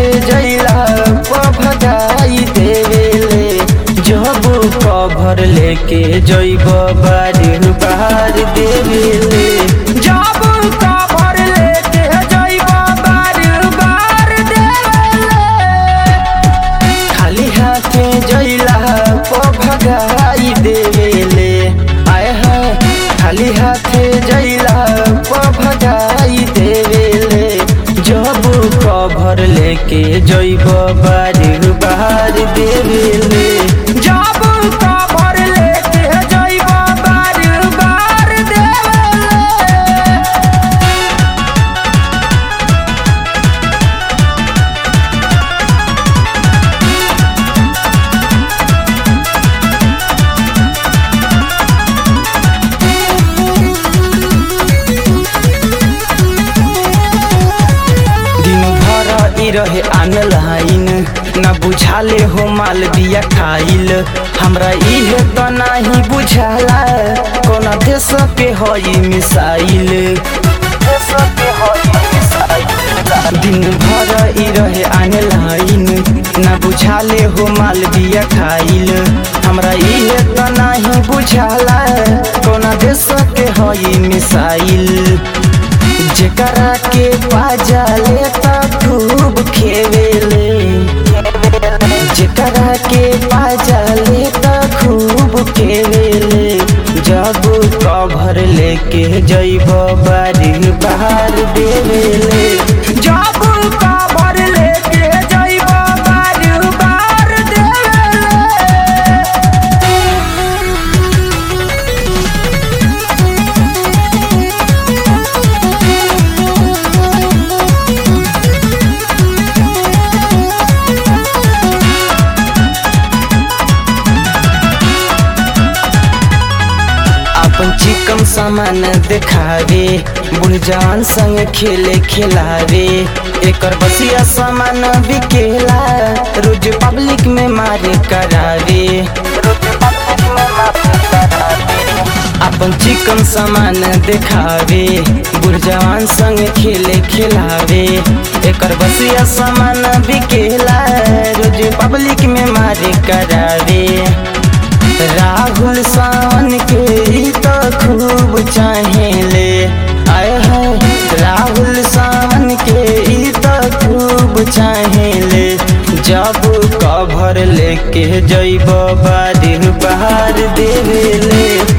हाथे जैला भगाई देवेले जब कभर लेके जैब बार बार देवेले जब कभर लेके जैब बार बार देवेले खाली हाथे जैला भगाई देवेले आए हैं खाली हाथे जैला भगाई देवेले जब कभर लेके जैब बार बार देवेले जब कभर लेके जैब बार बार देवेले। रहे आनलाइन न बुझाले हो माल बिया खाइल हमरा इहे तो नहीं बुझाला कौन देश पे हई मिसाइल दिन भर ई रहे आनलाइन न बुझाले हो माल बिया खाइल हमरा इहे तो नहीं बुझाला कौन देश के हई मिसाइल जेकरा के पाजाले त खूब खेवेले जेकरा के पाजाले त खूब खेवेले जब कभर लेके जैब बार बार देवेले जब कभर लेके जैब बार बार देवेले। चिकन सामान देखावे बुढ़ जवान संग खेले खिलावे एकर बसिया सामान बिकेला रोज पब्लिक में मारे करावे अपन चिकन सामान देखावे बुढ़ जवान संग खेले खिलावे एकर बसिया सामान बिकेला रोज पब्लिक में मारे करावे राहुल सावन के तो खूब चाहेले आए हैं राहुल सावन के तो खूब चाहेले जब कभर लेके जैब बार बार देवेले